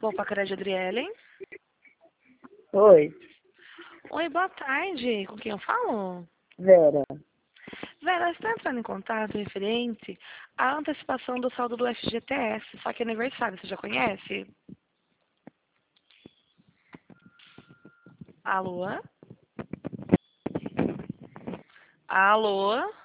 Opa, cadê a Adriele? Oi, Oi, boa tarde. Com quem eu falo? Vera. Vera, você está entrando em contato referente à antecipação do saldo do FGTS, só que é aniversário, você já conhece? Alô? Alô?